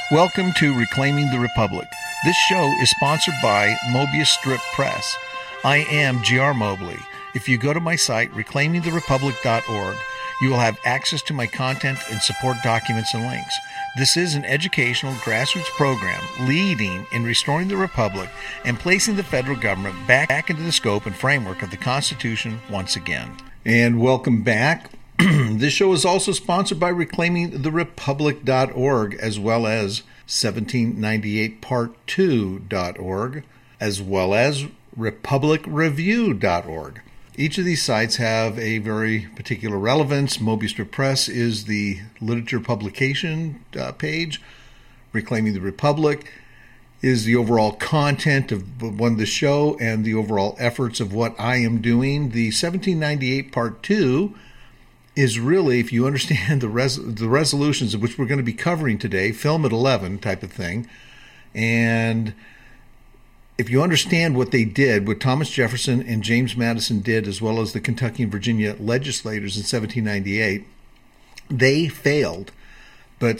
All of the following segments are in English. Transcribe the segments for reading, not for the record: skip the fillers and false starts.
Welcome to Reclaiming the Republic. This show is sponsored by Mobius Strip Press. I am G.R. Mobley. If you go to my site, reclaimingtherepublic.org, you will have access to my content and support documents and links. This is an educational grassroots program leading in restoring the Republic and placing the federal government back into the scope and framework of the Constitution once again. And welcome back. This show is also sponsored by reclaimingtherepublic.org, as well as 1798part2.org, as well as republicreview.org. Each of these sites have a very particular relevance. Mobius Strip Press is the literature publication page. Reclaiming the Republic is the overall content of the show and the overall efforts of what I am doing. The 1798 Part 2 is really, if you understand the resolutions of which we're going to be covering today, film at 11 type of thing, and if you understand what they did, what Thomas Jefferson and James Madison did, as well as the Kentucky and Virginia legislators in 1798, they failed. But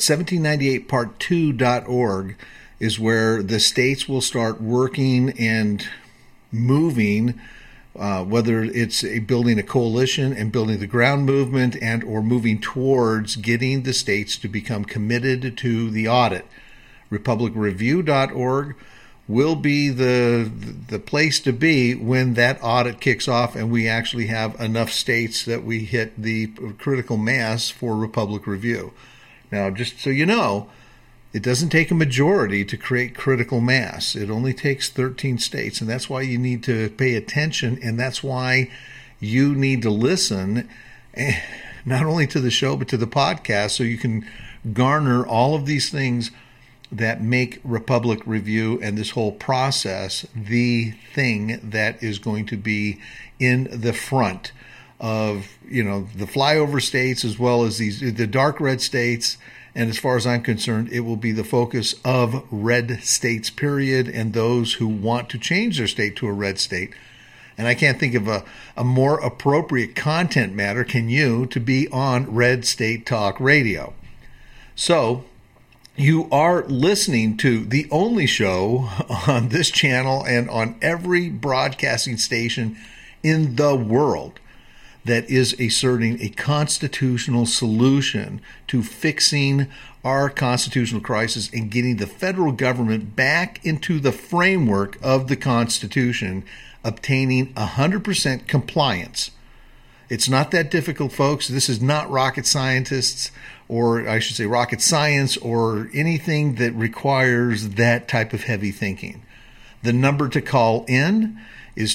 1798part2.org is where the states will start working and moving, whether it's building a coalition and building the ground movement and or moving towards getting the states to become committed to the audit. republicreview.org will be the place to be when that audit kicks off and we actually have enough states that we hit the critical mass for Republic Review. Now, just so you know, it doesn't take a majority to create critical mass. It only takes 13 states, and that's why you need to pay attention, and that's why you need to listen not only to the show but to the podcast so you can garner all of these things that make Republic Review and this whole process the thing that is going to be in the front of, the flyover states as well as the dark red states. And as far as I'm concerned, it will be the focus of red states, period, and those who want to change their state to a red state. And I can't think of a more appropriate content matter, can you, to be on Red State Talk Radio. So, you are listening to the only show on this channel and on every broadcasting station in the world that is asserting a constitutional solution to fixing our constitutional crisis and getting the federal government back into the framework of the Constitution, obtaining 100% compliance. It's not that difficult, folks. This is not rocket scientists, or I should say rocket science, or anything that requires that type of heavy thinking. The number to call in is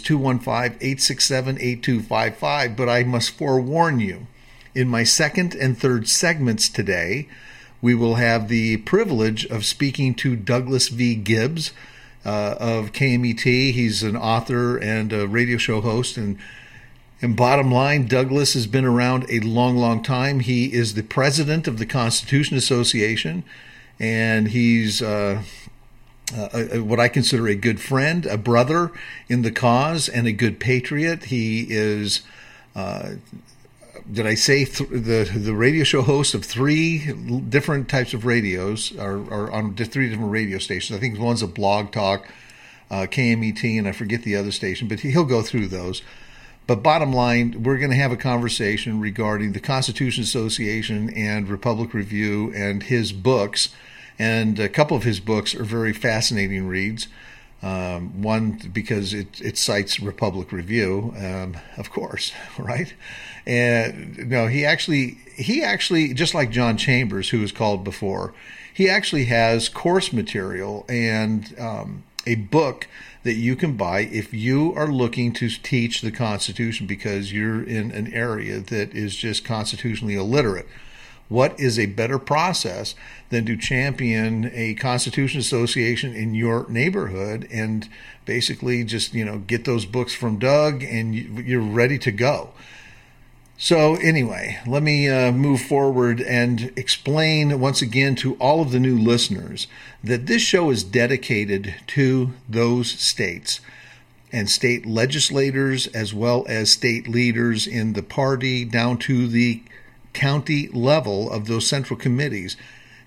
215-867-8255, but I must forewarn you, in my second and third segments today, we will have the privilege of speaking to Douglas V. Gibbs of KMET. He's an author and a radio show host, and bottom line, Douglas has been around a long, long time. He is the president of the Constitution Association, and he's what I consider a good friend, a brother in the cause, and a good patriot. He is, did I say the radio show host of three different types of radios, or on three different radio stations. I think one's a Blog Talk, KMET, and I forget the other station, but he'll go through those. But bottom line, we're going to have a conversation regarding the Constitution Association and Republic Review and his books. And a couple of his books are very fascinating reads. One, because it cites Republic Review, of course, right? And no, he actually, just like John Chambers, who was called before, he actually has course material and a book that you can buy if you are looking to teach the Constitution because you're in an area that is just constitutionally illiterate. What is a better process than to champion a Constitution Association in your neighborhood and basically just, get those books from Doug and you're ready to go. So anyway, let me move forward and explain once again to all of the new listeners that this show is dedicated to those states and state legislators as well as state leaders in the party down to the county level of those central committees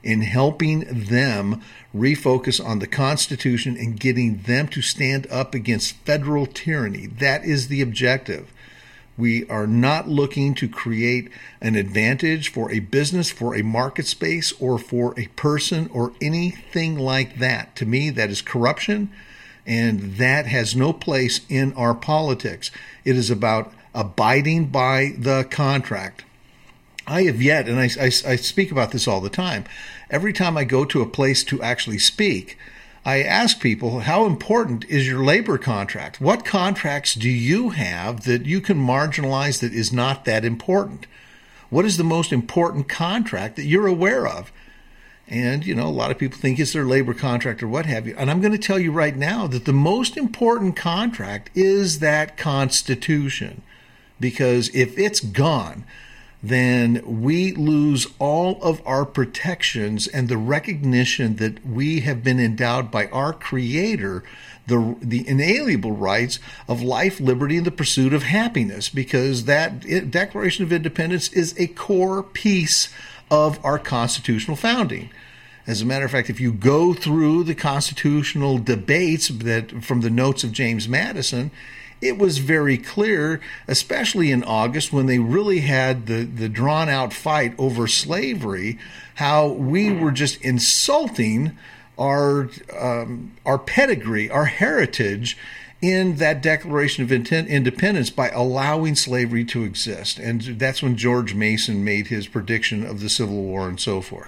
in helping them refocus on the Constitution and getting them to stand up against federal tyranny. That is the objective. We are not looking to create an advantage for a business, for a market space, or for a person or anything like that. To me, that is corruption, and that has no place in our politics. It is about abiding by the contract. I have yet, and I speak about this all the time, every time I go to a place to actually speak, I ask people, how important is your labor contract? What contracts do you have that you can marginalize that is not that important? What is the most important contract that you're aware of? And, a lot of people think it's their labor contract or what have you. And I'm going to tell you right now that the most important contract is that Constitution. Because if it's gone, then we lose all of our protections and the recognition that we have been endowed by our Creator, the inalienable rights of life, liberty, and the pursuit of happiness, because that Declaration of Independence is a core piece of our constitutional founding. As a matter of fact, if you go through the constitutional debates that from the notes of James Madison, it was very clear, especially in August when they really had the drawn-out fight over slavery, how we were just insulting our pedigree, our heritage in that Declaration of Independence by allowing slavery to exist. And that's when George Mason made his prediction of the Civil War and so forth.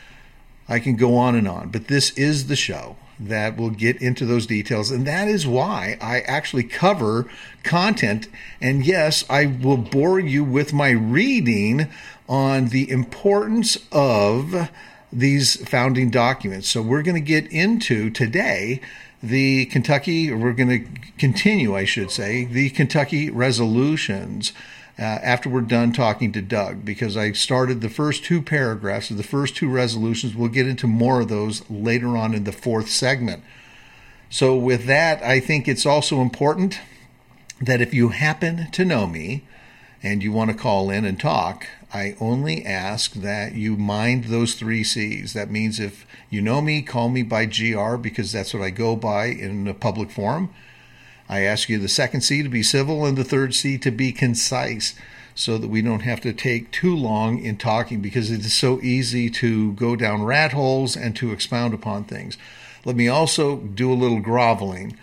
I can go on and on, but this is the show that will get into those details, and that is why I actually cover content. And yes, I will bore you with my reading on the importance of these founding documents. So we're going to get into today we're going to continue, I should say, the Kentucky resolutions after we're done talking to Doug, because I started the first two paragraphs of the first two resolutions. We'll get into more of those later on in the fourth segment. So with that, I think it's also important that if you happen to know me and you want to call in and talk, I only ask that you mind those 3 C's. That means if you know me, call me by GR, because that's what I go by in a public forum. I ask you the second C to be civil and the third C to be concise, so that we don't have to take too long in talking, because it is so easy to go down rat holes and to expound upon things. Let me also do a little groveling.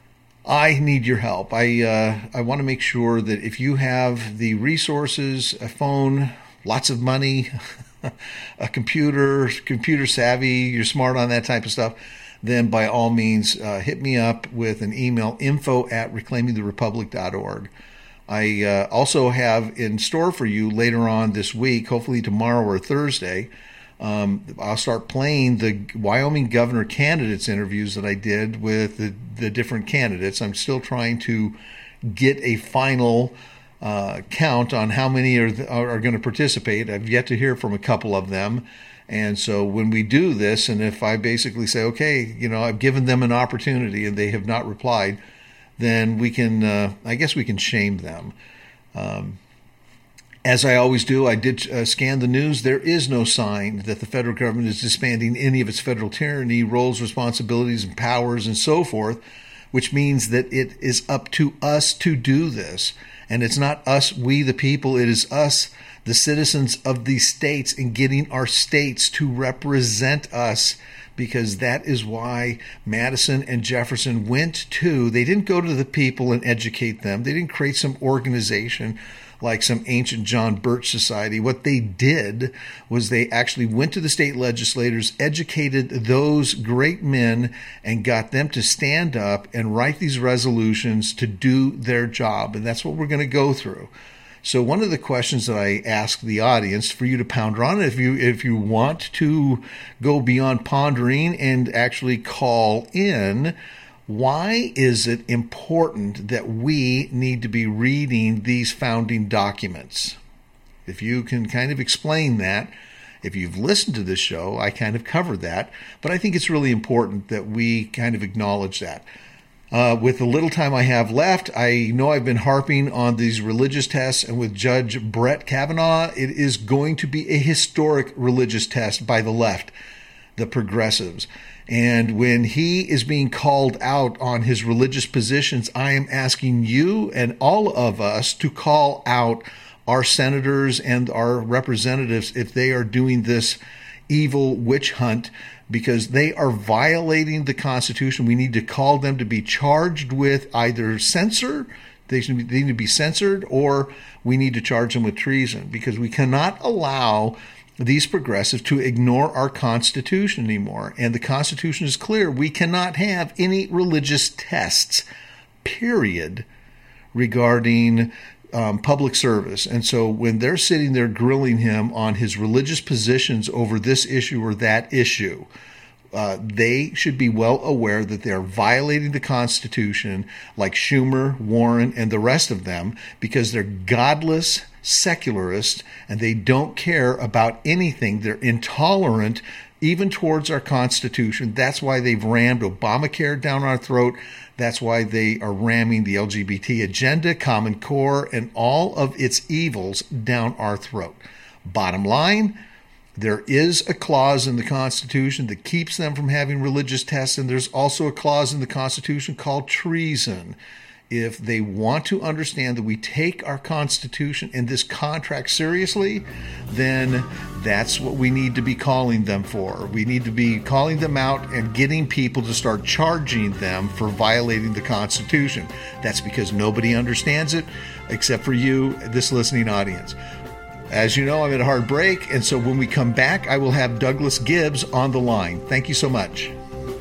I need your help. I want to make sure that if you have the resources, a phone, lots of money, a computer savvy, you're smart on that type of stuff, then by all means, hit me up with an email, info@reclaimingtherepublic.org. I also have in store for you later on this week, hopefully tomorrow or Thursday, I'll start playing the Wyoming governor candidates interviews that I did with the different candidates. I'm still trying to get a final count on how many are going to participate. I've yet to hear from a couple of them. And so when we do this, and if I basically say, okay, I've given them an opportunity and they have not replied, then we can, I guess we can shame them. As I always do, I did scan the news. There is no sign that the federal government is disbanding any of its federal tyranny, roles, responsibilities, and powers, and so forth, which means that it is up to us to do this. And it's not us, we the people, it is us, the citizens of these states, and getting our states to represent us, because that is why Madison and Jefferson they didn't go to the people and educate them. They didn't create some organization like some ancient John Birch Society. What they did was they actually went to the state legislators, educated those great men, and got them to stand up and write these resolutions to do their job. And that's what we're going to go through. So one of the questions that I ask the audience for you to ponder on, if you want to go beyond pondering and actually call in, why is it important that we need to be reading these founding documents? If you can kind of explain that, if you've listened to this show, I kind of covered that, but I think it's really important that we kind of acknowledge that. With the little time I have left, I know I've been harping on these religious tests, and with Judge Brett Kavanaugh, it is going to be a historic religious test by the left, the progressives. And when he is being called out on his religious positions, I am asking you and all of us to call out our senators and our representatives if they are doing this evil witch hunt, because they are violating the Constitution. We need to call them to be charged with either censor, they need to be censored, or we need to charge them with treason, because we cannot allow these progressives to ignore our Constitution anymore. And the Constitution is clear. We cannot have any religious tests, period, regarding public service. And so when they're sitting there grilling him on his religious positions over this issue or that issue, they should be well aware that they're violating the Constitution, like Schumer, Warren, and the rest of them, because they're godless secularists and they don't care about anything. They're intolerant even towards our Constitution. That's why they've rammed Obamacare down our throat. That's why they are ramming the LGBT agenda, Common Core, and all of its evils down our throat. Bottom line, there is a clause in the Constitution that keeps them from having religious tests, and there's also a clause in the Constitution called treason. If they want to understand that we take our Constitution and this contract seriously, then that's what we need to be calling them for. We need to be calling them out and getting people to start charging them for violating the Constitution. That's because nobody understands it except for you, this listening audience. As you know, I'm at a hard break, and so when we come back, I will have Douglas Gibbs on the line. Thank you so much.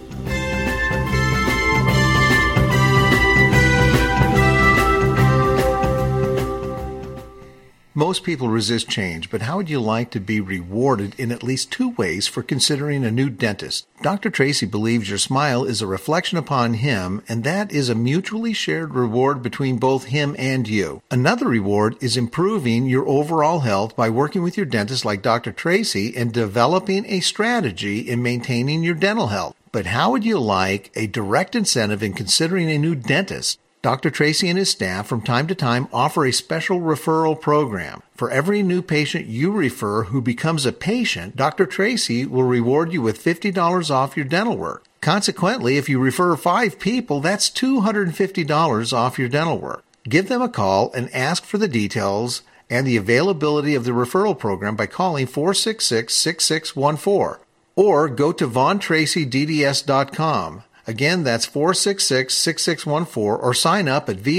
Most people resist change, but how would you like to be rewarded in at least two ways for considering a new dentist? Dr. Tracy believes your smile is a reflection upon him, and that is a mutually shared reward between both him and you. Another reward is improving your overall health by working with your dentist like Dr. Tracy and developing a strategy in maintaining your dental health. But how would you like a direct incentive in considering a new dentist? Dr. Tracy and his staff from time to time offer a special referral program. For every new patient you refer who becomes a patient, Dr. Tracy will reward you with $50 off your dental work. Consequently, if you refer 5 people, that's $250 off your dental work. Give them a call and ask for the details and the availability of the referral program by calling 466-6614 or go to VonTracyDDS.com. Again, that's 466-6614 or sign up at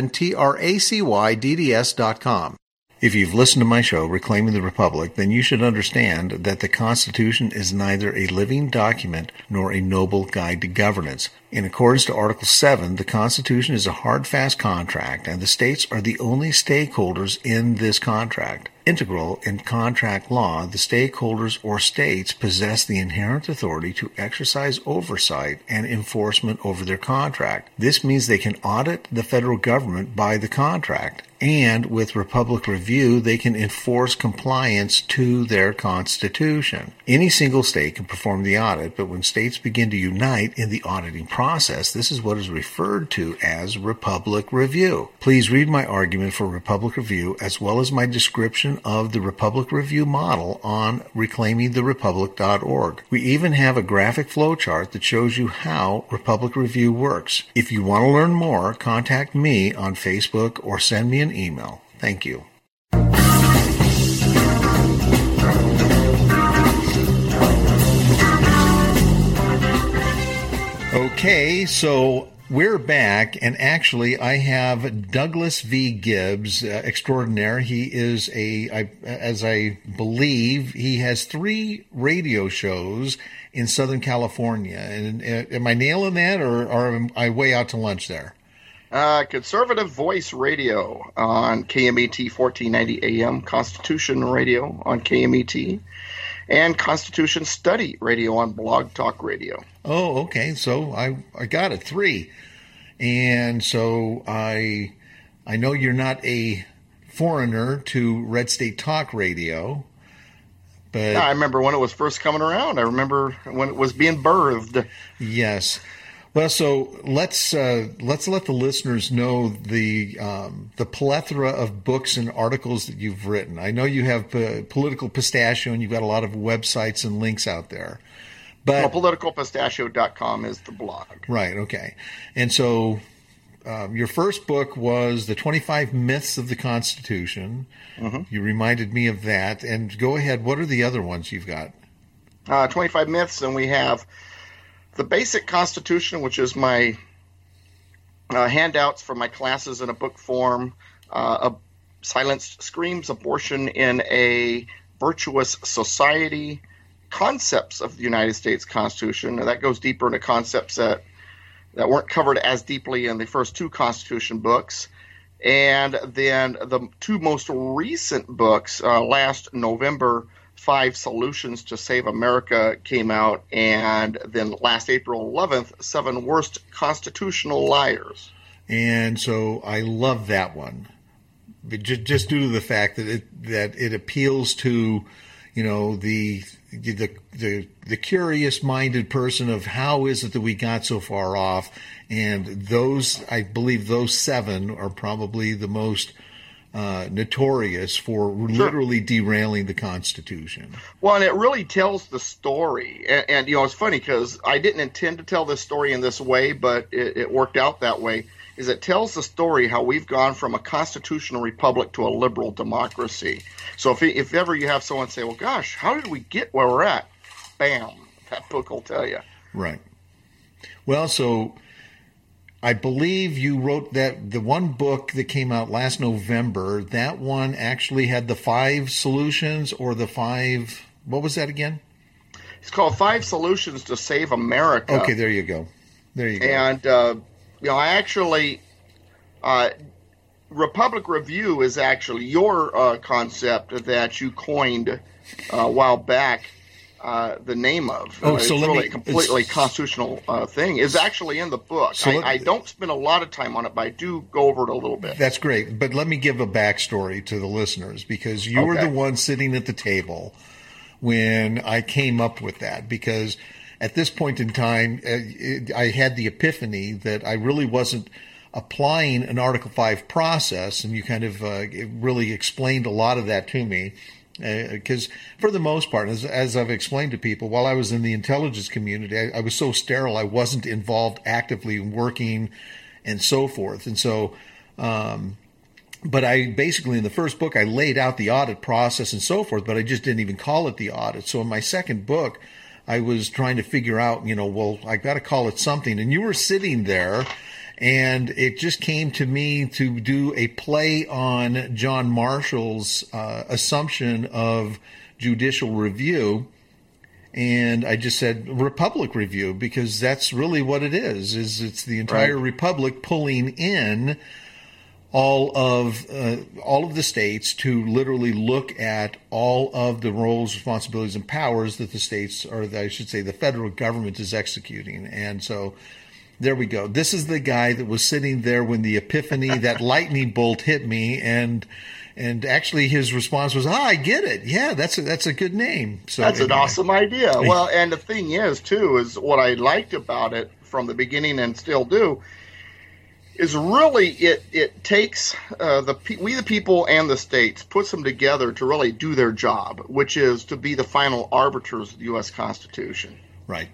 VonTracyDDS.com. If you've listened to my show, Reclaiming the Republic, then you should understand that the Constitution is neither a living document nor a noble guide to governance. In accordance to Article 7, the Constitution is a hard, fast contract, and the states are the only stakeholders in this contract. Integral in contract law, the stakeholders or states possess the inherent authority to exercise oversight and enforcement over their contract. This means they can audit the federal government by the contract, and with Republic Review, they can enforce compliance to their Constitution. Any single state can perform the audit, but when states begin to unite in the auditing process, this is what is referred to as Republic Review. Please read my argument for Republic Review as well as my description of the Republic Review model on reclaimingtherepublic.org. We even have a graphic flowchart that shows you how Republic Review works. If you want to learn more, contact me on Facebook or send me an email. Thank you. Okay, so we're back, and actually I have Douglas V. Gibbs, extraordinaire. He is as I believe, he has 3 radio shows in Southern California. And am I nailing that, or am I way out to lunch there? Conservative Voice Radio on KMET 1490 AM, Constitution Radio on KMET, and Constitution Study Radio on Blog Talk Radio. Oh, okay. So I got it, 3. And so I know you're not a foreigner to Red State Talk Radio, but I remember when it was first coming around. I remember when it was being birthed. Yes. Well, so let's let the listeners know the plethora of books and articles that you've written. I know you have Political Pistachio, and you've got a lot of websites and links out there. But politicalpistachio.com is the blog. Right. Okay. And so your first book was The 25 Myths of the Constitution. Mm-hmm. You reminded me of that. And go ahead. What are the other ones you've got? 25 Myths, and we have The Basic Constitution, which is my handouts for my classes in a book form. Silence Screams, Abortion in a Virtuous Society, Concepts of the United States Constitution. And that goes deeper into concepts that weren't covered as deeply in the first two Constitution books. And then the two most recent books, last November, 5 Solutions to Save America came out, and then last April 11th, 7 Worst Constitutional Liars. And so I love that one, just due to the fact that it appeals to, the curious-minded person of how is it that we got so far off, and I believe those 7 are probably the most notorious for literally derailing the Constitution. Well, and it really tells the story. And it's funny because I didn't intend to tell this story in this way, but it worked out that way, is it tells the story how we've gone from a constitutional republic to a liberal democracy. So if ever you have someone say, well, gosh, how did we get where we're at? Bam, that book will tell you. Right. Well, so I believe you wrote that the one book that came out last November, that one actually had the 5 solutions, or the 5, what was that again? It's called 5 Solutions to Save America. Okay, there you go. And, I actually, Republic Review is actually your concept that you coined a while back. The name of. It's really a completely constitutional thing. Is actually in the book. So I don't spend a lot of time on it, but I do go over it a little bit. That's great. But let me give a backstory to the listeners, because you were the one sitting at the table when I came up with that. Because at this point in time, I had the epiphany that I really wasn't applying an Article 5 process, and you kind of really explained a lot of that to me. Because for the most part, as I've explained to people, while I was in the intelligence community, I was so sterile, I wasn't involved actively in working and so forth. And so, but I basically, in the first book, I laid out the audit process and so forth, but I just didn't even call it the audit. So in my second book, I was trying to figure out, well, I got to call it something. And you were sitting there, and it just came to me to do a play on John Marshall's assumption of judicial review. And I just said Republic Review, because that's really what it is it's the entire Republic pulling in all of the states to literally look at all of the roles, responsibilities, and powers that the states, or I should say the federal government, is executing. And so there we go. This is the guy that was sitting there when the epiphany, that lightning bolt hit me, and actually his response was, I get it. Yeah, that's a good name. So that's anyway. An awesome idea. Well, and the thing is, too, is what I liked about it from the beginning and still do, is really it takes we the people and the states, puts them together to really do their job, which is to be the final arbiters of the U.S. Constitution. Right.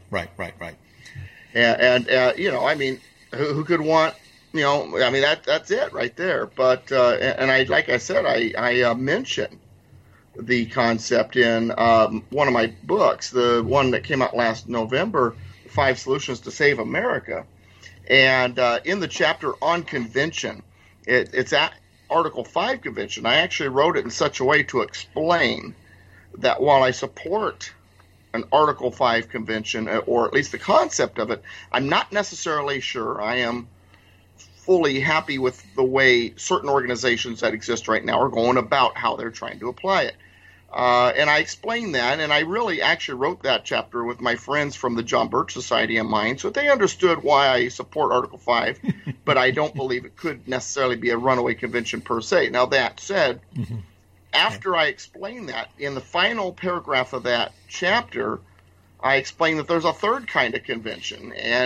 And I mean, who could want, I mean, that's it right there. But and I, like I said, I mentioned the concept in one of my books, the one that came out last November, 5 Solutions to Save America. And in the chapter on convention, it's at Article 5 convention. I actually wrote it in such a way to explain that while I support an Article 5 convention, or at least the concept of it, I'm not necessarily sure I am fully happy with the way certain organizations that exist right now are going about how they're trying to apply it. And I explained that, and I really actually wrote that chapter with my friends from the John Birch Society in mind, so they understood why I support Article 5, but I don't believe it could necessarily be a runaway convention per se. Now, that said, after I explained that, in the final paragraph of that chapter, I explained that there's a third kind of convention, and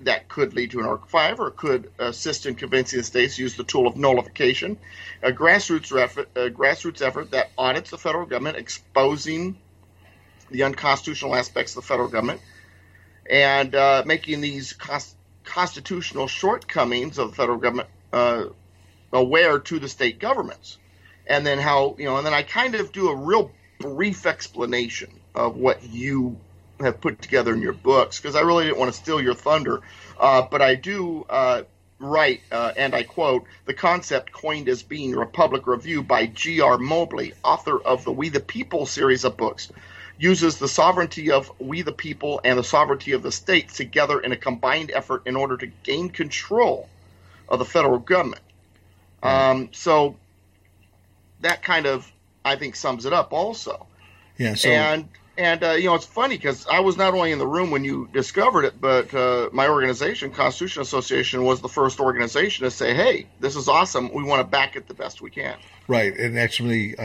that could lead to an Article 5 or could assist in convincing the states to use the tool of nullification, a grassroots effort that audits the federal government, exposing the unconstitutional aspects of the federal government, and making these constitutional shortcomings of the federal government aware to the state governments. And then and then I kind of do a real brief explanation of what you have put together in your books, because I really didn't want to steal your thunder. But I do write, and I quote, the concept coined as being Republic Review by G.R. Mobley, author of the We the People series of books, uses the sovereignty of we the people and the sovereignty of the states together in a combined effort in order to gain control of the federal government. So that kind of, I think, sums it up also. Yeah. So, and it's funny because I was not only in the room when you discovered it, but my organization, Constitution Association, was the first organization to say, hey, this is awesome. We want to back it the best we can. Right. And actually,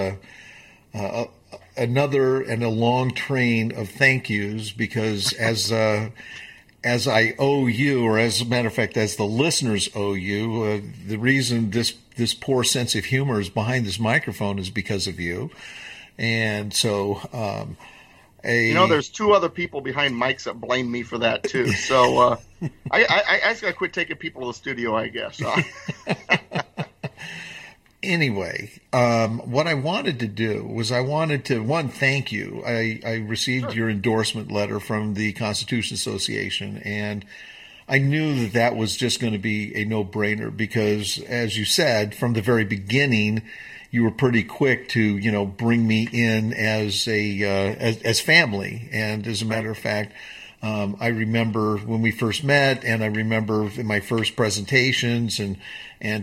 another and a long train of thank yous, because as I owe you, or as a matter of fact, as the listeners owe you, the reason this poor sense of humor is behind this microphone is because of you. And so, there's two other people behind mics that blame me for that too. So I just gotta quit taking people to the studio, I guess. Anyway, what I wanted to do was thank you. I received your endorsement letter from the Constitution Association, and I knew that was just going to be a no-brainer because, as you said, from the very beginning, you were pretty quick to, bring me in as as family. And as a matter of fact, I remember when we first met, and I remember in my first presentations and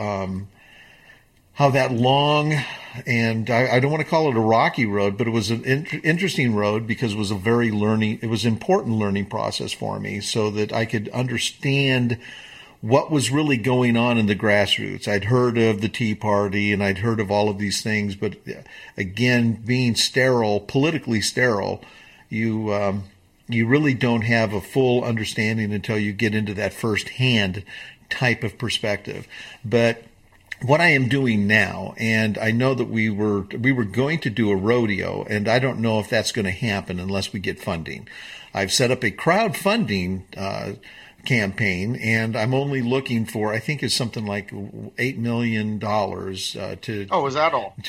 how that long, and I don't want to call it a rocky road, but it was an interesting road because it was it was an important learning process for me so that I could understand what was really going on in the grassroots. I'd heard of the Tea Party and I'd heard of all of these things, but again, being politically sterile, you really don't have a full understanding until you get into that first-hand type of perspective. But what I am doing now, and I know that we were going to do a rodeo, and I don't know if that's going to happen unless we get funding. I've set up a crowdfunding campaign, and I'm only looking for, I think it's something like $8 million to. Oh, is that all?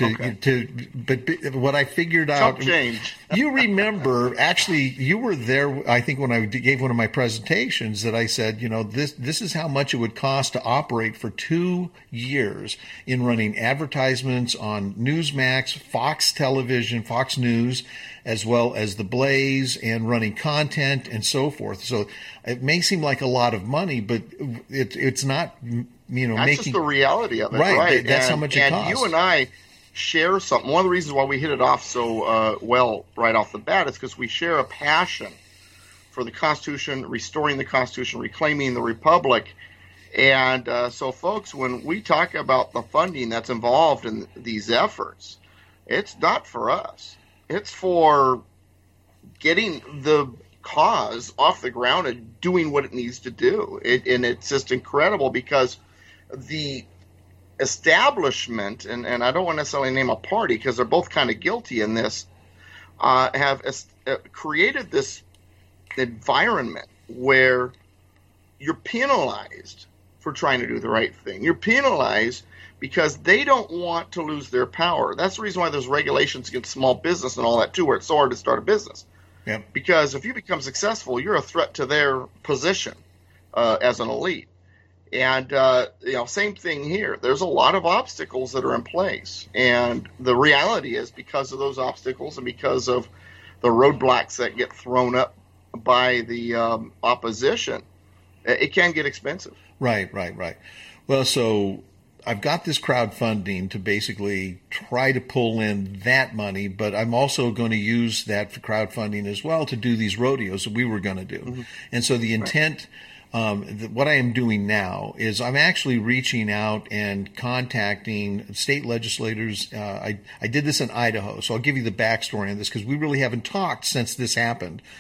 But what I figured out. Chump change. You remember, actually, you were there, I think, when I gave one of my presentations that I said, this is how much it would cost to operate for 2 years in running advertisements on Newsmax, Fox Television, Fox News, as well as the Blaze, and running content and so forth. So it may seem like a lot of money, but it's not, that's just the reality of it. Right. That's how much it costs. And you and I share something. One of the reasons why we hit it off so well right off the bat is because we share a passion for the Constitution, restoring the Constitution, reclaiming the Republic. And so, folks, when we talk about the funding that's involved in these efforts, it's not for us. It's for getting the cause off the ground and doing what it needs to do. And it's just incredible because the establishment, and I don't want to necessarily name a party because they're both kind of guilty in this, have created this environment where you're penalized for trying to do the right thing. You're penalized because they don't want to lose their power. That's the reason why there's regulations against small business and all that too, where it's so hard to start a business. Yep. Because if you become successful, you're a threat to their position as an elite. And, same thing here. There's a lot of obstacles that are in place. And the reality is because of those obstacles and because of the roadblocks that get thrown up by the opposition, it can get expensive. Right. Well, so I've got this crowdfunding to basically try to pull in that money, but I'm also going to use that for crowdfunding as well to do these rodeos that we were going to do. Mm-hmm. And so the intent, what I am doing now is I'm actually reaching out and contacting state legislators. I did this in Idaho, so I'll give you the backstory on this because we really haven't talked since this happened.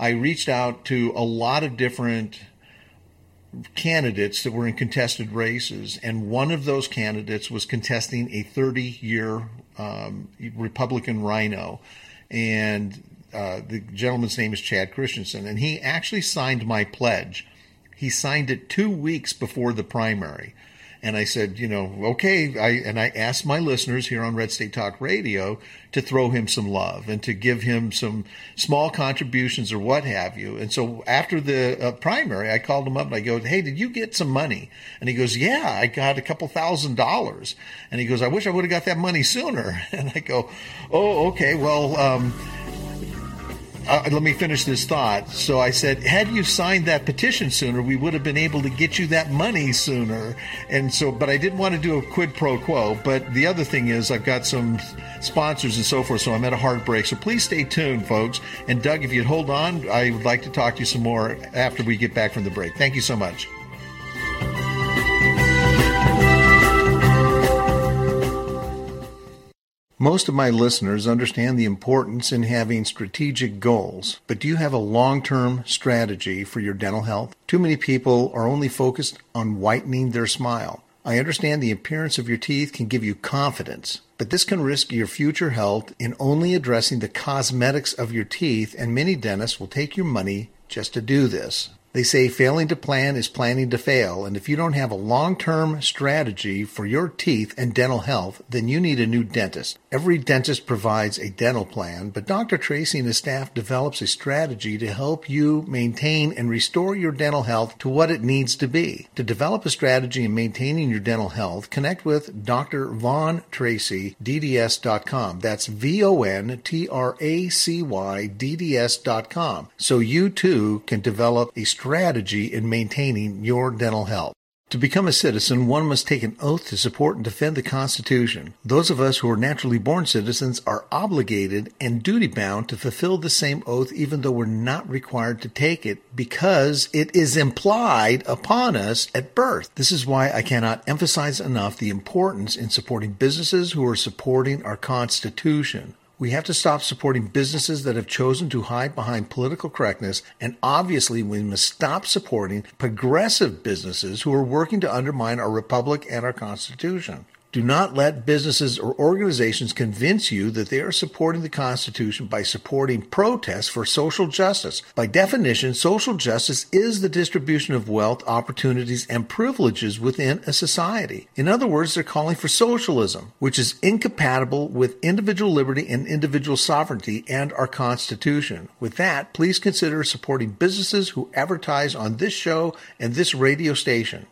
I reached out to a lot of different candidates that were in contested races, and one of those candidates was contesting a 30-year Republican rhino, and the gentleman's name is Chad Christensen, and he actually signed my pledge. He signed it 2 weeks before the primary. And I said, okay. I asked my listeners here on Red State Talk Radio to throw him some love and to give him some small contributions or what have you. And so after the primary, I called him up and I go, hey, did you get some money? And he goes, yeah, I got a couple $1,000s. And he goes, I wish I would have got that money sooner. And I go, oh, okay, well, let me finish this thought. So I said, had you signed that petition sooner, we would have been able to get you that money sooner. And so, but I didn't want to do a quid pro quo. But the other thing is I've got some sponsors and so forth, so I'm at a hard break. So please stay tuned, folks. And Doug, if you'd hold on, I would like to talk to you some more after we get back from the break. Thank you so much. Most of my listeners understand the importance in having strategic goals, but do you have a long-term strategy for your dental health? Too many people are only focused on whitening their smile. I understand the appearance of your teeth can give you confidence, but this can risk your future health in only addressing the cosmetics of your teeth, and many dentists will take your money just to do this. They say failing to plan is planning to fail, and if you don't have a long-term strategy for your teeth and dental health, then you need a new dentist. Every dentist provides a dental plan, but Dr. Tracy and his staff develops a strategy to help you maintain and restore your dental health to what it needs to be. To develop a strategy in maintaining your dental health, connect with Dr. Von Tracy, DDS.com. That's VONTRACY, DDS.com. So you too can develop a strategy in maintaining your dental health. To become a citizen, one must take an oath to support and defend the Constitution. Those of us who are naturally born citizens are obligated and duty-bound to fulfill the same oath even though we're not required to take it because it is implied upon us at birth. This is why I cannot emphasize enough the importance in supporting businesses who are supporting our Constitution. We have to stop supporting businesses that have chosen to hide behind political correctness, and obviously we must stop supporting progressive businesses who are working to undermine our republic and our Constitution. Do not let businesses or organizations convince you that they are supporting the Constitution by supporting protests for social justice. By definition, social justice is the distribution of wealth, opportunities, and privileges within a society. In other words, they're calling for socialism, which is incompatible with individual liberty and individual sovereignty and our Constitution. With that, please consider supporting businesses who advertise on this show and this radio station.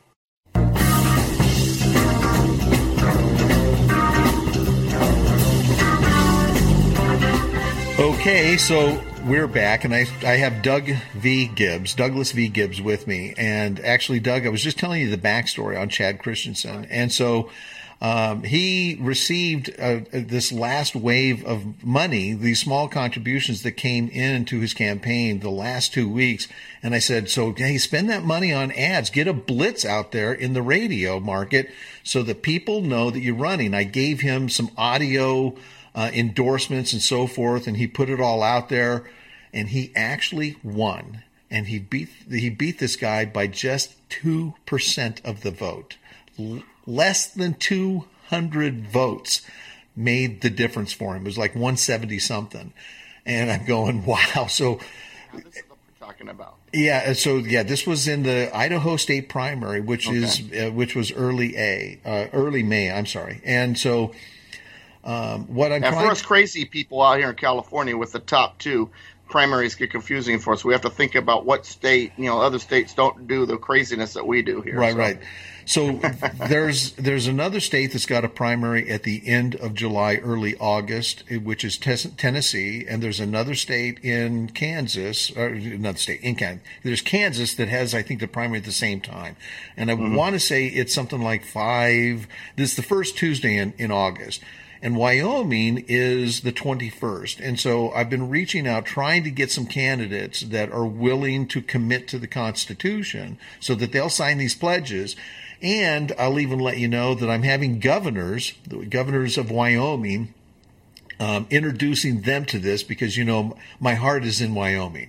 Okay, so we're back, and I have Douglas V. Gibbs with me. And actually, Doug, I was just telling you the backstory on Chad Christensen. And so he received this last wave of money, these small contributions that came into his campaign the last 2 weeks. And I said, so, hey, spend that money on ads. Get a blitz out there in the radio market so that people know that you're running. I gave him some audio endorsements and so forth, and he put it all out there, and he actually won. And he beat this guy by just 2% of the vote. Less than 200 votes made the difference for him. It was like 170 something, and I'm going, wow. So now this is what we're talking about. Yeah. So yeah, this was in the Idaho State primary, which was early May. I'm sorry, and so. For us crazy people out here in California with the top two primaries get confusing for us. We have to think about what state, other states don't do the craziness that we do here. Right. So there's another state that's got a primary at the end of July, early August, which is Tennessee, and there's another state in Kansas, or another state in Kansas. There's Kansas that has, I think, the primary at the same time, and I want to say it's something like 5. This is the first Tuesday in August. And Wyoming is the 21st. And so I've been reaching out, trying to get some candidates that are willing to commit to the Constitution so that they'll sign these pledges. And I'll even let you know that I'm having the governors of Wyoming, introducing them to this because, my heart is in Wyoming.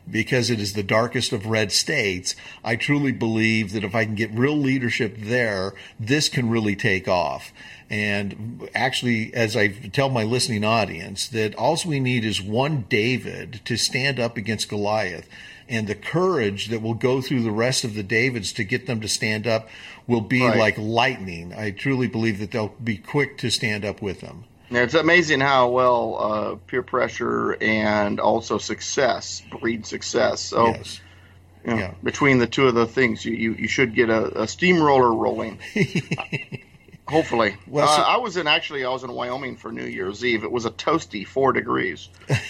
because it is the darkest of red states. I truly believe that if I can get real leadership there, this can really take off. And actually, as I tell my listening audience, that all we need is one David to stand up against Goliath. And the courage that will go through the rest of the Davids to get them to stand up will be like lightning. I truly believe that they'll be quick to stand up with them. It's amazing how well peer pressure and also success breed success. So, yes. Between the two of the things, you should get a steamroller rolling. Hopefully. Well, I was in Wyoming for New Year's Eve. It was a toasty 4 degrees.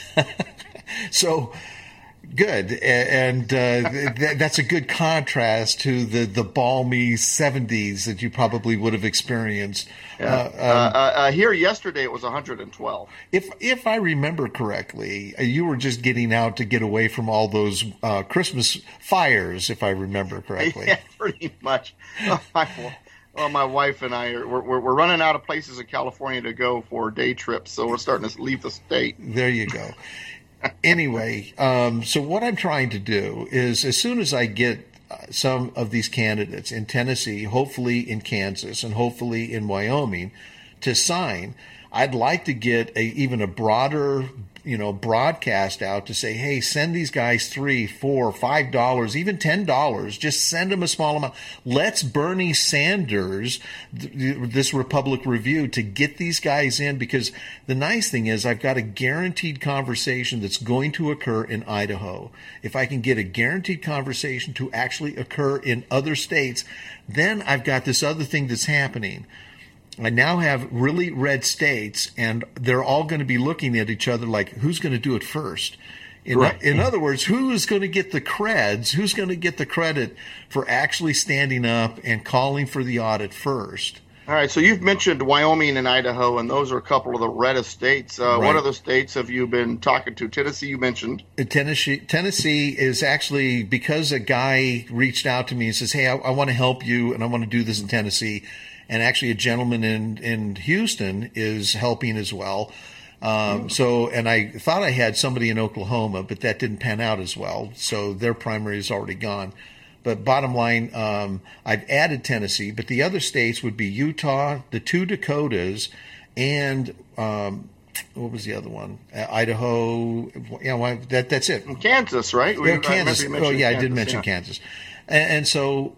So good, and that's a good contrast to the balmy 70s that you probably would have experienced. Here yesterday it was 112. If I remember correctly, you were just getting out to get away from all those Christmas fires, if I remember correctly. Yeah, pretty much. Well, my wife and I we're running out of places in California to go for day trips, so we're starting to leave the state. There you go. Anyway, so what I'm trying to do is, as soon as I get some of these candidates in Tennessee, hopefully in Kansas, and hopefully in Wyoming, to sign, I'd like to get even a broader, broadcast out to say, hey, send these guys $3, $4, $5, even $10. Just send them a small amount. Let's Bernie Sanders this Republic Review to get these guys in, because the nice thing is I've got a guaranteed conversation that's going to occur in Idaho. If I can get a guaranteed conversation to actually occur in other states, then I've got this other thing that's happening. I now have really red states, and they're all going to be looking at each other like, who's going to do it first? In other words, who's going to get the creds? Who's going to get the credit for actually standing up and calling for the audit first? All right, so you've mentioned Wyoming and Idaho, and those are a couple of the reddest states. What other states have you been talking to? Tennessee, you mentioned. Tennessee is actually, because a guy reached out to me and says, hey, I want to help you, and I want to do this in Tennessee. And actually a gentleman in Houston is helping as well. And I thought I had somebody in Oklahoma, but that didn't pan out as well. So their primary is already gone. But bottom line, I've added Tennessee, but the other states would be Utah, the 2 Dakotas, and what was the other one? Idaho. Yeah, that's it. Kansas, right? Kansas. I did mention Kansas. And so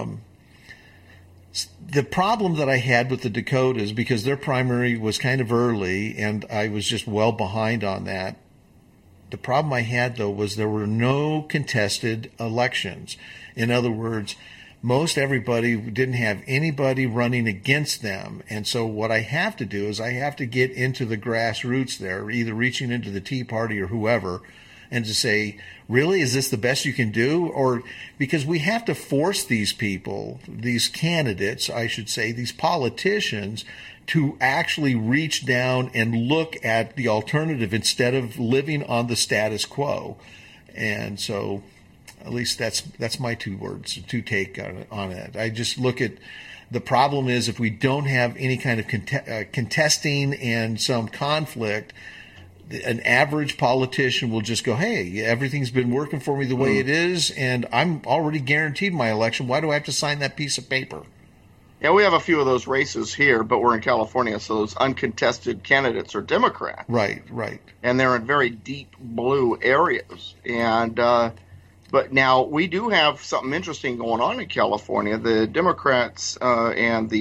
the problem that I had with the Dakotas, because their primary was kind of early and I was just well behind on that. The problem I had, though, was there were no contested elections. In other words, most everybody didn't have anybody running against them. And so what I have to do is I have to get into the grassroots there, either reaching into the Tea Party or whoever, and to say, really, is this the best you can do? Or because we have to force these people, these candidates, I should say, these politicians, to actually reach down and look at the alternative instead of living on the status quo. And so at least that's my 2 words to take on it. I just look at the problem is if we don't have any kind of contesting and some conflict, an average politician will just go, hey, everything's been working for me the way it is, and I'm already guaranteed my election. Why do I have to sign that piece of paper? Yeah, we have a few of those races here, but we're in California, so those uncontested candidates are Democrats. Right. And they're in very deep blue areas. And but now we do have something interesting going on in California. The Democrats and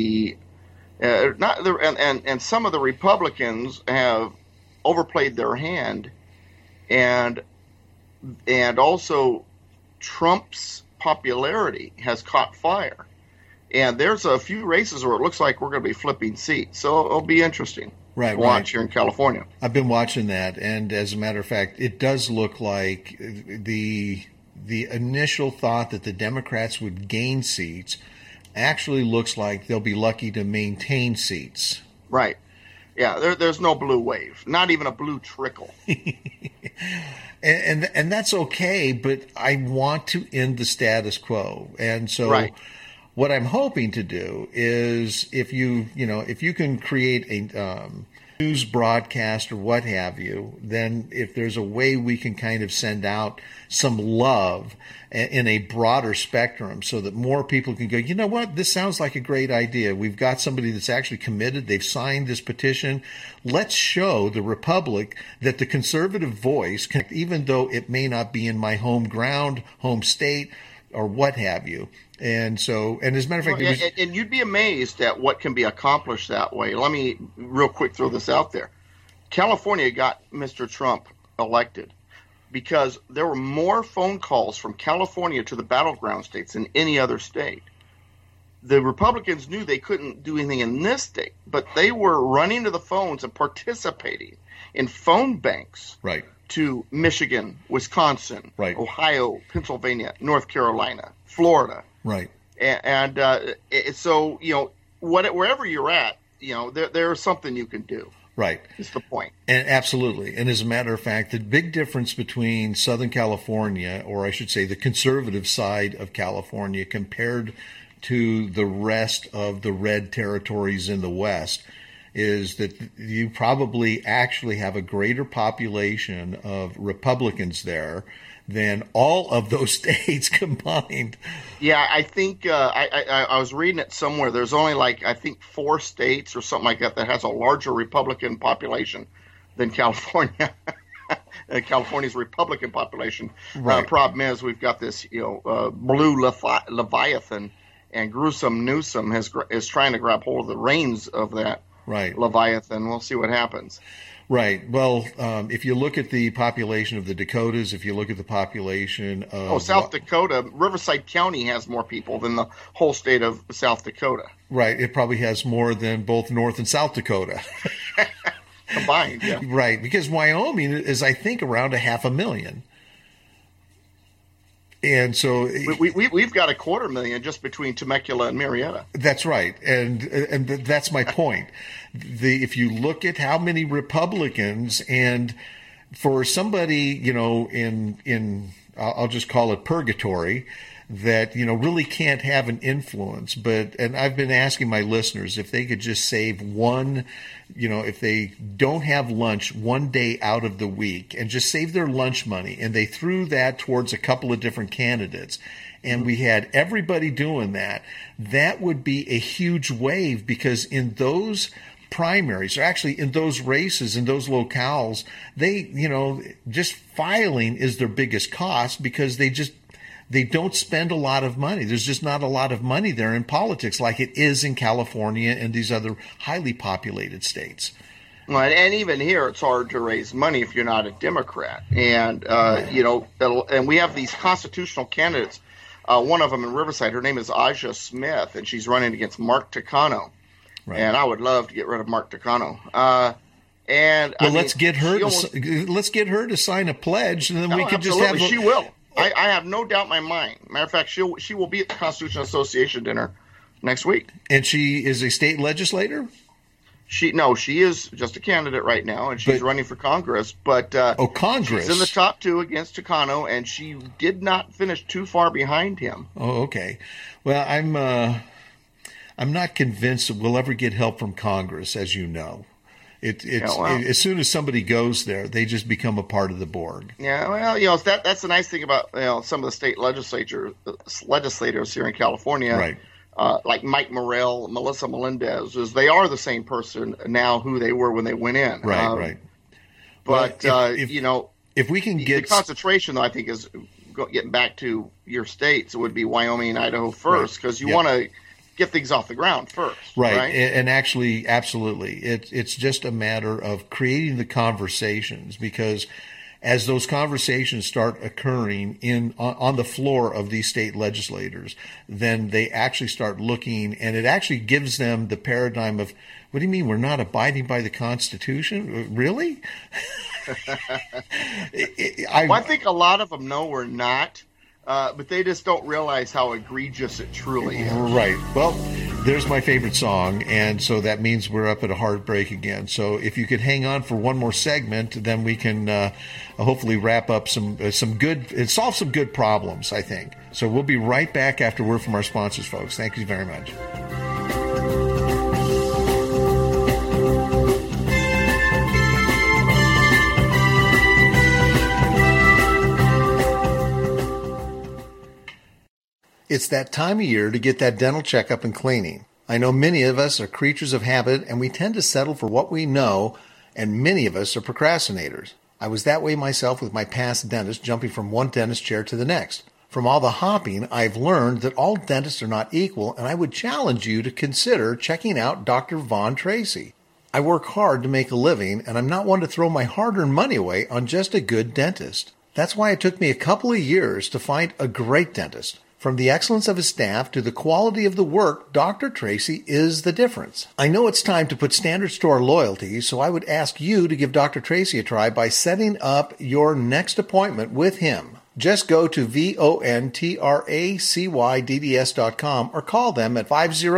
some of the Republicans have overplayed their hand, and also Trump's popularity has caught fire. And there's a few races where it looks like we're going to be flipping seats. So it'll be interesting to watch here in California. I've been watching that, and as a matter of fact, it does look like the initial thought that the Democrats would gain seats actually looks like they'll be lucky to maintain seats. Right. Yeah, there's no blue wave, not even a blue trickle. and that's okay, but I want to end the status quo. And so what I'm hoping to do is if you can create news broadcast or what have you, then if there's a way we can kind of send out some love in a broader spectrum so that more people can go, you know what, this sounds like a great idea. We've got somebody that's actually committed. They've signed this petition. Let's show the Republic that the conservative voice can, even though it may not be in my home ground, home state, or what have you. And so, and as a matter of fact, and you'd be amazed at what can be accomplished that way. Let me real quick throw this out there. California got Mr. Trump elected because there were more phone calls from California to the battleground states than any other state. The Republicans knew they couldn't do anything in this state, but they were running to the phones and participating in phone banks. Right. To Michigan, Wisconsin, right. Ohio, Pennsylvania, North Carolina, Florida. Right. And so, you know, wherever you're at, you know, there's something you can do. Right. That's the point. And absolutely. And as a matter of fact, the big difference between Southern California, or I should say the conservative side of California, compared to the rest of the red territories in the West, is that you probably actually have a greater population of Republicans there than all of those states combined. Yeah, I think I was reading it somewhere. There's only like, I think 4 states or something like that has a larger Republican population than California. California's Republican population. Right. Problem is we've got this, you know, blue Leviathan, and Gruesome Newsom is trying to grab hold of the reins of that. Right. Leviathan. We'll see what happens. Right. Well, if you look at the population of the Dakotas, if you look at the population of South Dakota, Riverside County has more people than the whole state of South Dakota. Right. It probably has more than both North and South Dakota. Combined, yeah. Right. Because Wyoming is, I think, around 500,000. And so we've got 250,000 just between Temecula and Marietta. That's right, and that's my point. If you look at how many Republicans, and for somebody, you know, in I'll just call it purgatory, that, you know, really can't have an influence. And I've been asking my listeners if they could just save one, you know, if they don't have lunch one day out of the week and just save their lunch money, and they threw that towards a couple of different candidates, and we had everybody doing that, that would be a huge wave, because in those primaries, or actually in those races, in those locales, they, you know, just filing is their biggest cost, because they don't spend a lot of money. There's just not a lot of money there in politics like it is in California and these other highly populated states. Well, and even here, it's hard to raise money if you're not a Democrat. And, you know, and we have these constitutional candidates. One of them in Riverside, her name is Aja Smith, and she's running against Mark Takano. Right. And I would love to get rid of Mark Takano. Let's get her to sign a pledge, and then we can just have. She will. I have no doubt in my mind. Matter of fact, she will be at the Constitutional Association dinner next week. And she is a state legislator? She is just a candidate right now, and she's running for Congress. But Congress. She's in the top 2 against Takano, and she did not finish too far behind him. Oh, okay. Well, I'm not convinced that we'll ever get help from Congress, as you know. As soon as somebody goes there, they just become a part of the board. Yeah, well, you know, that's the nice thing about, you know, some of the state legislators here in California, right? Like Mike Morrell, Melissa Melendez, is they are the same person now who they were when they went in. Right. But you know, if we can get the concentration, though, I think is getting back to your states, it would be Wyoming and Idaho first, because you want to get things off the ground first. Right. And actually, absolutely. It's just a matter of creating the conversations, because as those conversations start occurring on the floor of these state legislators, then they actually start looking, and it actually gives them the paradigm of, what do you mean we're not abiding by the Constitution? Really? I think a lot of them know we're not. But they just don't realize how egregious it truly is. Right. Well, there's my favorite song, and so that means we're up at a hard break again. So if you could hang on for one more segment, then we can hopefully wrap up some good and solve some good problems, I think. So we'll be right back after word from our sponsors, folks. Thank you very much. It's that time of year to get that dental checkup and cleaning. I know many of us are creatures of habit and we tend to settle for what we know, and many of us are procrastinators. I was that way myself with my past dentist, jumping from one dentist chair to the next. From all the hopping, I've learned that all dentists are not equal, and I would challenge you to consider checking out Dr. Vaughn Tracy. I work hard to make a living, and I'm not one to throw my hard-earned money away on just a good dentist. That's why it took me a couple of years to find a great dentist. From the excellence of his staff to the quality of the work, Dr. Tracy is the difference. I know it's time to put standards to our loyalty, so I would ask you to give Dr. Tracy a try by setting up your next appointment with him. Just go to VONTRACYDDS.com or call them at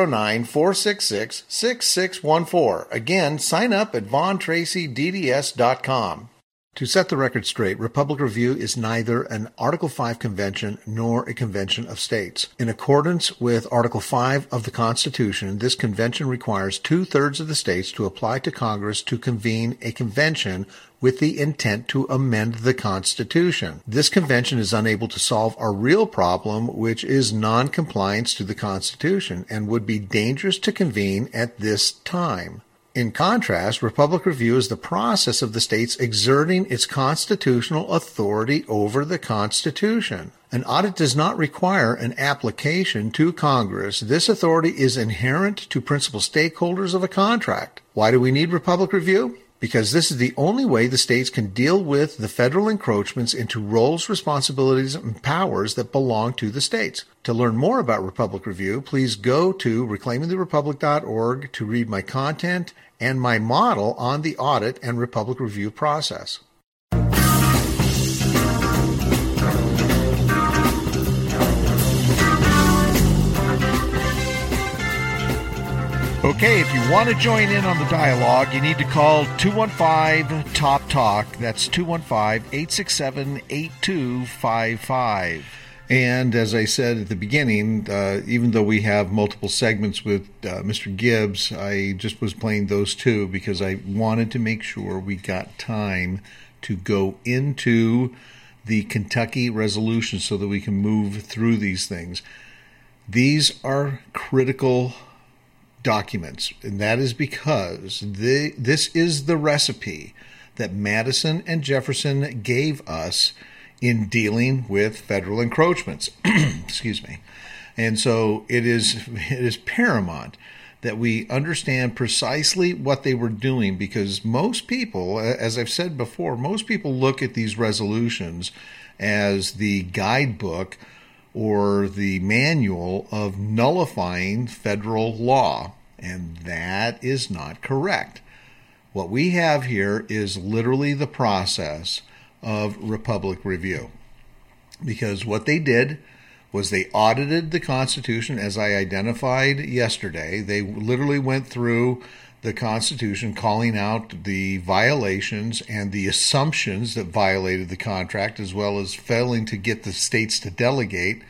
509-466-6614. Again, sign up at VonTracyDDS.com. To set the record straight, Republic Review is neither an Article 5 convention nor a convention of states. In accordance with Article 5 of the Constitution, this convention requires 2/3 of the states to apply to Congress to convene a convention with the intent to amend the Constitution. This convention is unable to solve our real problem, which is non-compliance to the Constitution, and would be dangerous to convene at this time. In contrast, Republic Review is the process of the states exerting its constitutional authority over the Constitution. An audit does not require an application to Congress. This authority is inherent to principal stakeholders of a contract. Why do we need Republic Review? Because this is the only way the states can deal with the federal encroachments into roles, responsibilities, and powers that belong to the states. To learn more about Republic Review, please go to reclaimingtherepublic.org to read my content and my model on the audit and Republic Review process. Okay, if you want to join in on the dialogue, you need to call 215-TOP-TALK. That's 215-867-8255. And as I said at the beginning, even though we have multiple segments with Mr. Gibbs, I just was playing those two because I wanted to make sure we got time to go into the Kentucky resolution so that we can move through these things. These are critical documents, and that is because this is the recipe that Madison and Jefferson gave us in dealing with federal encroachments. Excuse me. And so it is paramount that we understand precisely what they were doing, because most people, as I've said before, most people look at these resolutions as the guidebook or the manual of nullifying federal law, and that is not correct. What we have here is literally the process of Republic Review, because what they did was they audited the Constitution, as I identified yesterday. They literally went through the Constitution, calling out the violations and the assumptions that violated the contract, as well as failing to get the states to delegate.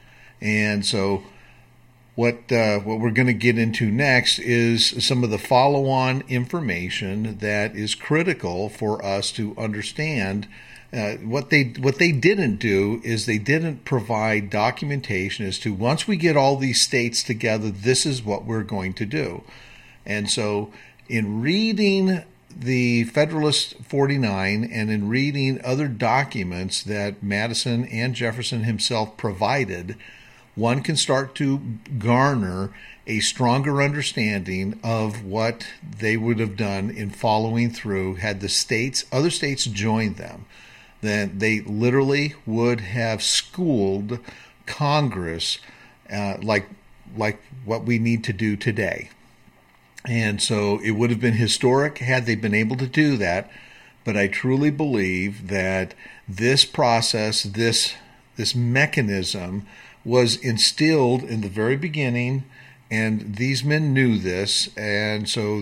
And so what we're going to get into next is some of the follow-on information that is critical for us to understand. What they didn't do is they didn't provide documentation as to, once we get all these states together, this is what we're going to do. And so in reading the Federalist 49 and in reading other documents that Madison and Jefferson himself provided, one can start to garner a stronger understanding of what they would have done in following through had the other states joined them. Then they literally would have schooled Congress like what we need to do today. And so it would have been historic had they been able to do that. But I truly believe that this process, this mechanism, was instilled in the very beginning, and these men knew this. And so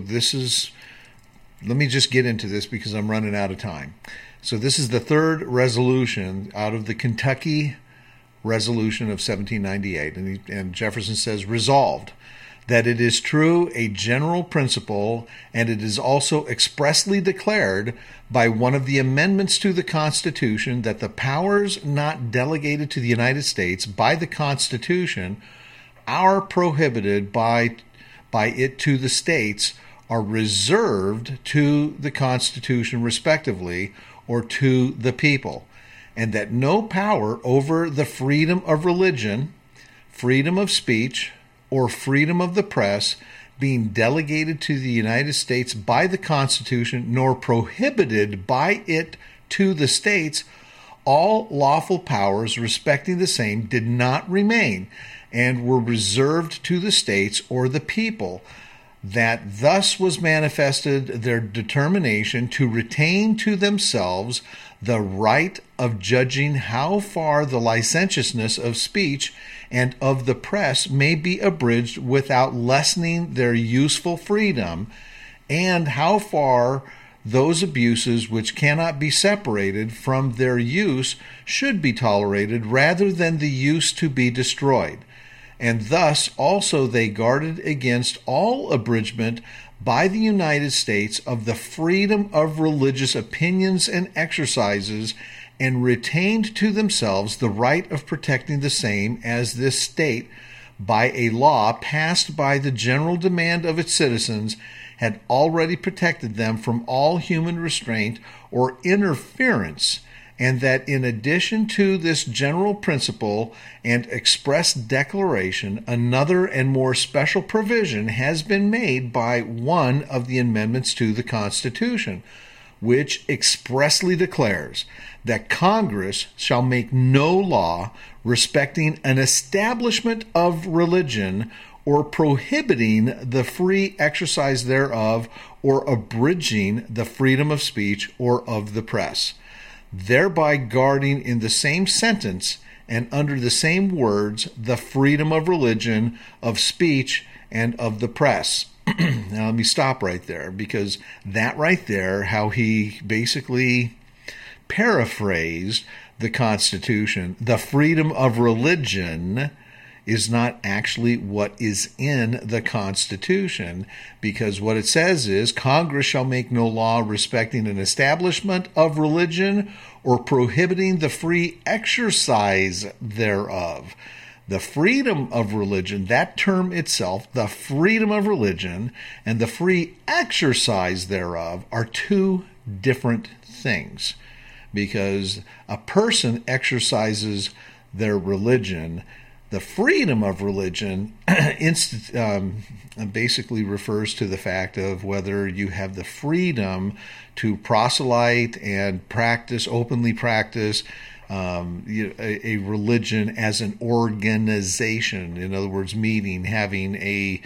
let me just get into this because I'm running out of time. So this is the third resolution out of the Kentucky Resolution of 1798, and Jefferson says, resolved that it is true a general principle, and it is also expressly declared by one of the amendments to the Constitution that the powers not delegated to the United States by the Constitution are prohibited by it to the states are reserved to the Constitution respectively, or to the people, and that no power over the freedom of religion, freedom of speech, or freedom of the press being delegated to the United States by the Constitution, nor prohibited by it to the states, all lawful powers respecting the same did not remain, and were reserved to the states or the people, that thus was manifested their determination to retain to themselves the right of judging how far the licentiousness of speech and of the press may be abridged without lessening their useful freedom, and how far those abuses which cannot be separated from their use should be tolerated rather than the use to be destroyed. And thus also they guarded against all abridgment by the United States of the freedom of religious opinions and exercises, and retained to themselves the right of protecting the same as this state, by a law passed by the general demand of its citizens, had already protected them from all human restraint or interference, and that in addition to this general principle and express declaration, another and more special provision has been made by one of the amendments to the Constitution, which expressly declares that Congress shall make no law respecting an establishment of religion, or prohibiting the free exercise thereof, or abridging the freedom of speech or of the press, thereby guarding in the same sentence and under the same words the freedom of religion, of speech, and of the press. Now let me stop right there, because that right there, how he basically paraphrased the Constitution, the freedom of religion, is not actually what is in the Constitution, because what it says is Congress shall make no law respecting an establishment of religion or prohibiting the free exercise thereof. The freedom of religion, that term itself, the freedom of religion and the free exercise thereof, are two different things, because a person exercises their religion. The freedom of religion basically refers to the fact of whether you have the freedom to proselyte and practice, openly practice, a religion as an organization. In other words, meeting, having a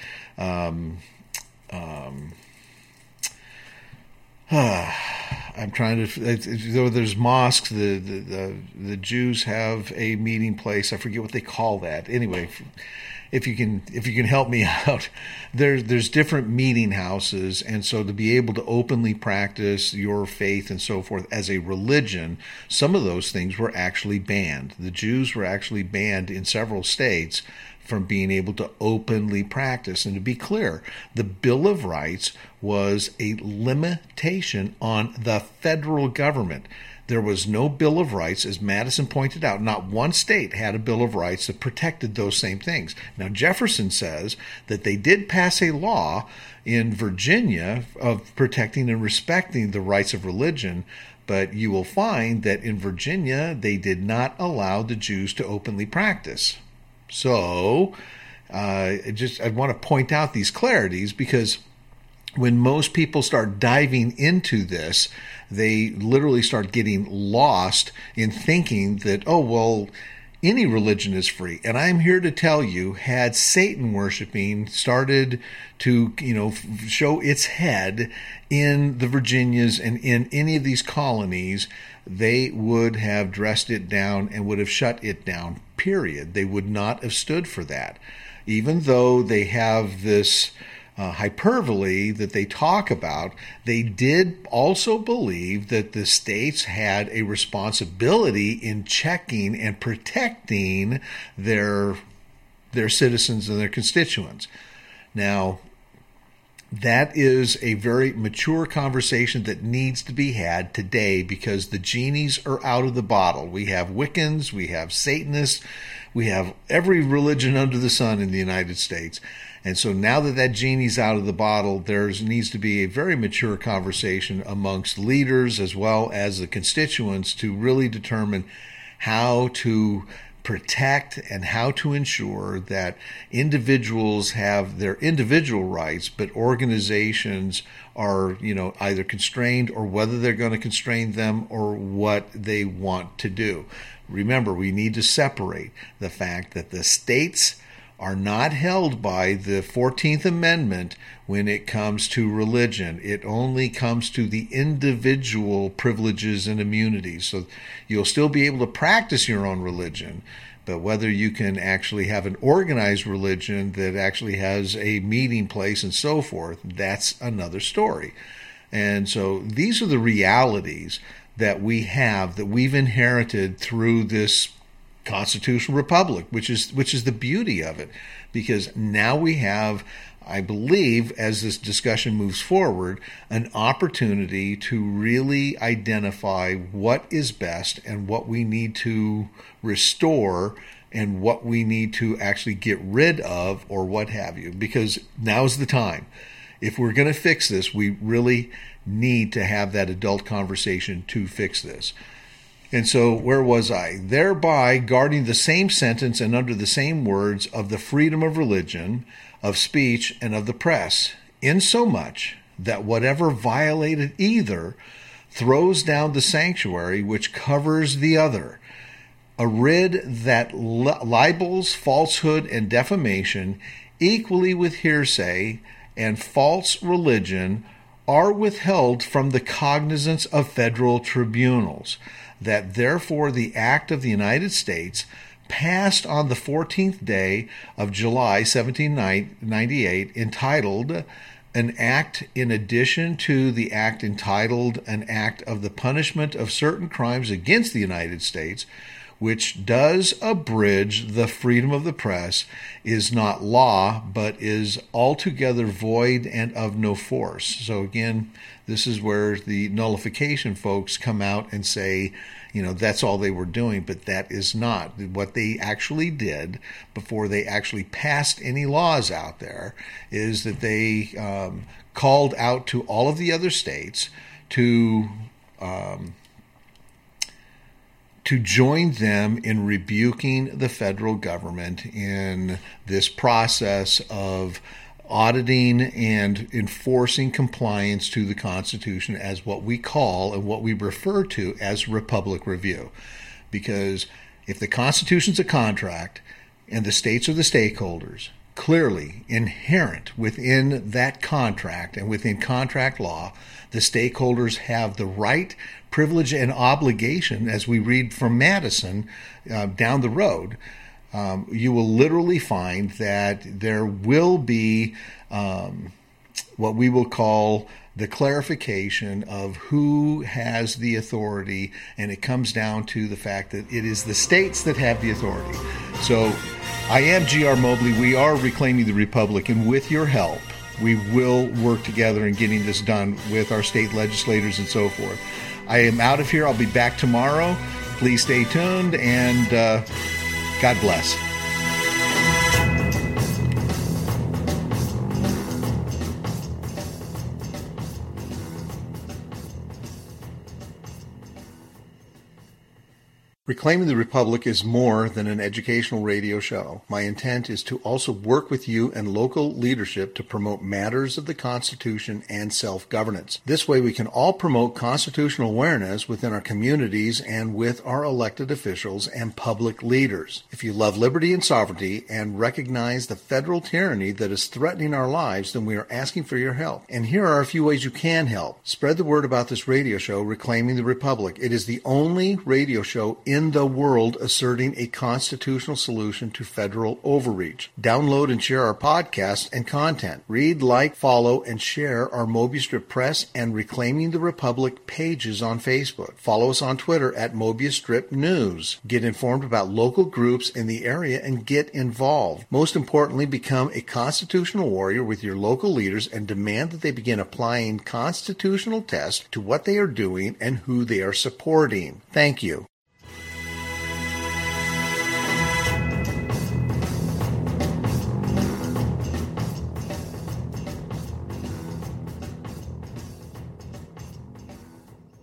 I'm trying to. Though there's mosques, the Jews have a meeting place. I forget what they call that. Anyway, if you can help me out, there's different meeting houses, and so to be able to openly practice your faith and so forth as a religion, some of those things were actually banned. The Jews were actually banned in several states from being able to openly practice. And to be clear, the Bill of Rights was a limitation on the federal government. There was no Bill of Rights, as Madison pointed out. Not one state had a Bill of Rights that protected those same things. Now, Jefferson says that they did pass a law in Virginia of protecting and respecting the rights of religion, but you will find that in Virginia, they did not allow the Jews to openly practice. So, I want to point out these clarities, because when most people start diving into this, they literally start getting lost in thinking that, oh, well, any religion is free. And I'm here to tell you, had Satan worshiping started to, show its head in the Virginias and in any of these colonies, they would have dressed it down and would have shut it down, period. They would not have stood for that. Even though they have this hyperbole that they talk about, they did also believe that the states had a responsibility in checking and protecting their citizens and their constituents. Now, that is a very mature conversation that needs to be had today because the genies are out of the bottle. We have Wiccans, we have Satanists, we have every religion under the sun in the United States. And so now that that genie's out of the bottle, there needs to be a very mature conversation amongst leaders as well as the constituents to really determine how to protect and how to ensure that individuals have their individual rights, but organizations are, either constrained or whether they're going to constrain them or what they want to do. Remember, we need to separate the fact that the states are not held by the 14th Amendment when it comes to religion. It only comes to the individual privileges and immunities. So you'll still be able to practice your own religion, but whether you can actually have an organized religion that actually has a meeting place and so forth, that's another story. And so these are the realities that we have, that we've inherited through this constitutional republic, which is the beauty of it, because now we have, I believe, as this discussion moves forward, an opportunity to really identify what is best and what we need to restore and what we need to actually get rid of or what have you, because now's the time. If we're going to fix this, we really need to have that adult conversation to fix this. And so where was I? Thereby guarding the same sentence and under the same words of the freedom of religion, of speech, and of the press, insomuch that whatever violated either throws down the sanctuary which covers the other, a writ that libels, falsehood, and defamation, equally with hearsay and false religion, are withheld from the cognizance of federal tribunals, that therefore the act of the United States passed on the 14th day of July 1798 entitled an act in addition to the act entitled an act of the punishment of certain crimes against the United States, which does abridge the freedom of the press, is not law, but is altogether void and of no force. So again, this is where the nullification folks come out and say, that's all they were doing, but that is not. What they actually did before they actually passed any laws out there is that they called out to all of the other states to join them in rebuking the federal government in this process of auditing and enforcing compliance to the Constitution as what we call and what we refer to as Republic Review. Because if the Constitution's a contract and the states are the stakeholders, clearly inherent within that contract and within contract law, the stakeholders have the right, privilege, and obligation, as we read from Madison down the road. You will literally find that there will be what we will call the clarification of who has the authority, and it comes down to the fact that it is the states that have the authority. So I am G.R. Mobley. We are Reclaiming the Republic, and with your help, we will work together in getting this done with our state legislators and so forth. I am out of here. I'll be back tomorrow. Please stay tuned, and God bless. Reclaiming the Republic is more than an educational radio show. My intent is to also work with you and local leadership to promote matters of the Constitution and self-governance. This way we can all promote constitutional awareness within our communities and with our elected officials and public leaders. If you love liberty and sovereignty and recognize the federal tyranny that is threatening our lives, then we are asking for your help. And here are a few ways you can help. Spread the word about this radio show, Reclaiming the Republic. It is the only radio show in in the world asserting a constitutional solution to federal overreach. Download and share our podcast and content. Read, like, follow, and share our Mobius Strip Press and Reclaiming the Republic pages on Facebook. Follow us on Twitter at Mobius Strip News. Get informed about local groups in the area and get involved. Most importantly, become a constitutional warrior with your local leaders and demand that they begin applying constitutional tests to what they are doing and who they are supporting. Thank you.